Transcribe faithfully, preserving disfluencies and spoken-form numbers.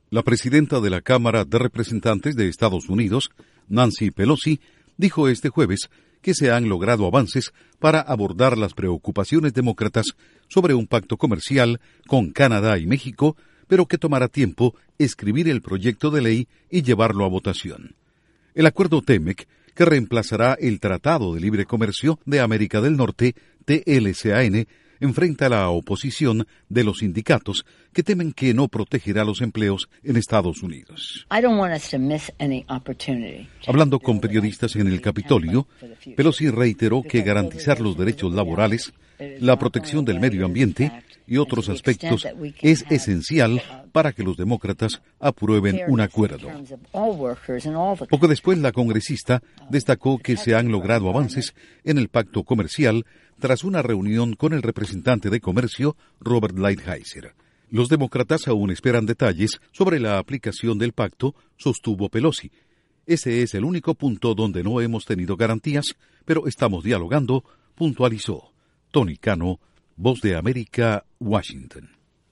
La presidenta de la Cámara de Representantes de Estados Unidos, Nancy Pelosi, dijo este jueves que se han logrado avances para abordar las preocupaciones demócratas sobre un pacto comercial con Canadá y México, pero que tomará tiempo escribir el proyecto de ley y llevarlo a votación. El acuerdo TEMEC, que reemplazará el Tratado de Libre Comercio de América del Norte, T L C A N, enfrenta la oposición de los sindicatos que temen que no protegerá los empleos en Estados Unidos. Hablando con periodistas en el Capitolio, Pelosi reiteró que garantizar los derechos laborales, la protección del medio ambiente y otros aspectos es esencial para que los demócratas aprueben un acuerdo. Poco después, la congresista destacó que se han logrado avances en el pacto comercial tras una reunión con el representante de comercio, Robert Lighthizer. Los demócratas aún esperan detalles sobre la aplicación del pacto, sostuvo Pelosi. Ese es el único punto donde no hemos tenido garantías, pero estamos dialogando, puntualizó. Tony Cano, Voz de América, Washington.